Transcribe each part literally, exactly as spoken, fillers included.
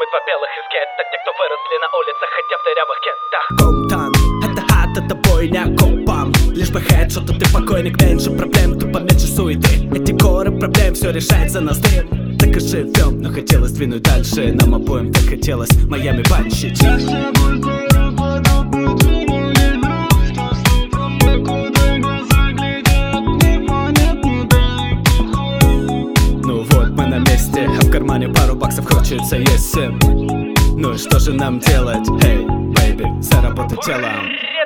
Мы два белых из гетто, те, кто выросли на улицах, хотя в дырявых кедах. Комтан, это хат, это бойня копам. Лишь бы хедшот, а ты покойник, меньше проблем, тупо меньше суеты. Эти горы проблем, все решает за нас ты. Так и живем, но хотелось двинуть дальше. Нам обоим так хотелось Майами банщить. Ну вот мы на месте, а в кармане пару баксов хочется есть. Ну и что же нам делать? Эй, бэйби, заработать телом.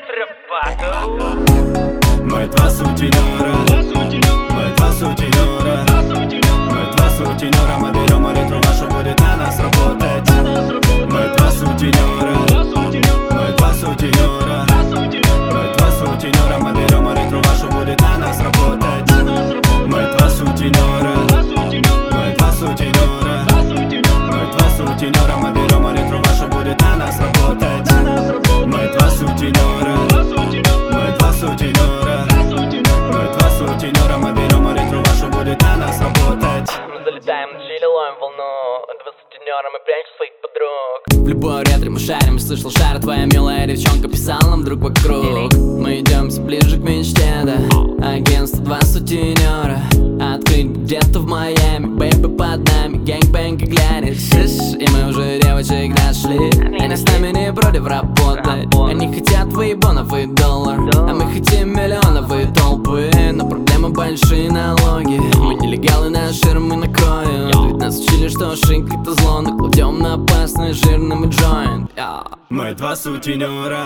Мы два сутенера, мы два сутенера, мы два сутенера, мы берем ретру вашу, будет на нас работать. Мы два сутенера, мы два сутенера, мы два сутенера, мы берем ретру вашу, будет на нас работать. Мы два сутенера, мы два сутенера, мы два сутенера, мы берем ретру вашу, будет на нас работать. Мы два сутенера, мы два сутенера, мы два сутенера, мы берем ретру вашу, будет на нас работать. Мы залетаем на чили, ловим волну. Два сутенера, мы прячем своих подруг. В любой ретро мы шарим, слышал шар. Твоя милая девчонка писала нам друг вокруг. Мы идем все ближе к мечте, да. Агентство два сутенера. Открыть где-то в Майами, бэйби под нами, гэнг-бэнг и глянет. Шиш, и мы уже девочек нашли. Они с нами не против работать. Они хотят выебонов и доллар, а мы хотим миллионов и толпы. Но проблема большие налоги. Мы нелегалы, на ширмы накроем. Ведь нас учили, что шик это зло. Накладем на опасный жирный джойнт. Мы два сутенера,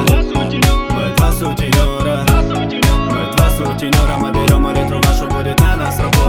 мы два сутенера, мы два сутенера, мы берем ретру вашу, будет на нас работать.